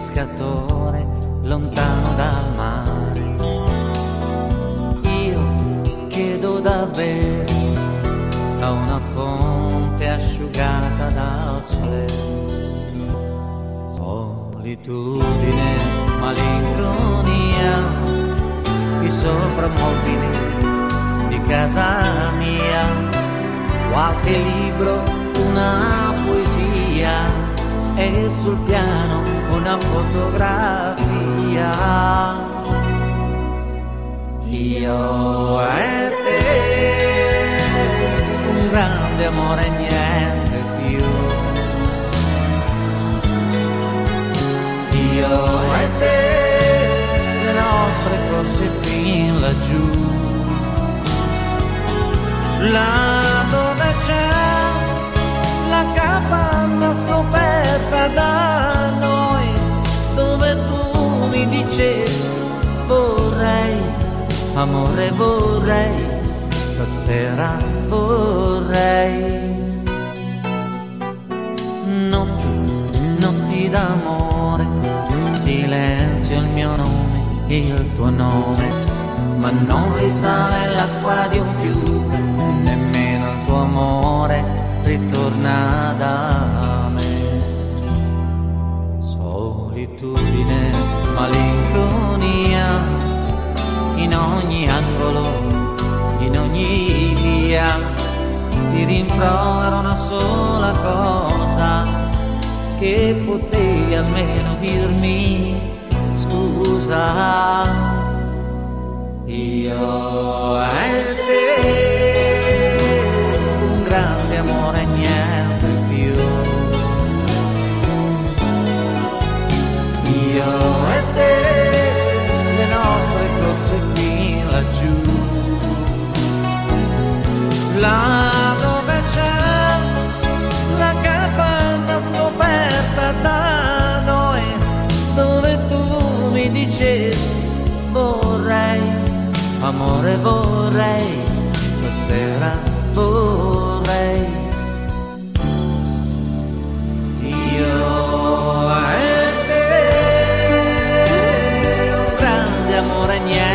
pescatore lontano dal mare. Io chiedo da bere a una fonte asciugata dal sole. Solitudine, malinconia, i soprammobili di casa mia, qualche libro, una poesia e sul piano una fotografia. Io e te, un grande amore e niente più. Io e te, le nostre corse fin laggiù, là dove c'è la capanna scoperta da noi, dove tu mi dicesti vorrei, amore vorrei, stasera vorrei. Notti d'amore, silenzio il mio nome, il tuo nome, ma non risale l'acqua di un fiume, nemmeno il tuo amore ritorna da me. Solitudine, malinconia, in ogni angolo, in ogni via, ti rimprovero una sola cosa, che potevi almeno dirmi scusa. Io e te, un grande amore e niente più. Io e te, le nostre corse fin laggiù, là dove c'è la capanna scoperta da noi, dove tu mi dicesti vorrei, amore vorrei, stasera vorrei. Io e te, un grande amore niente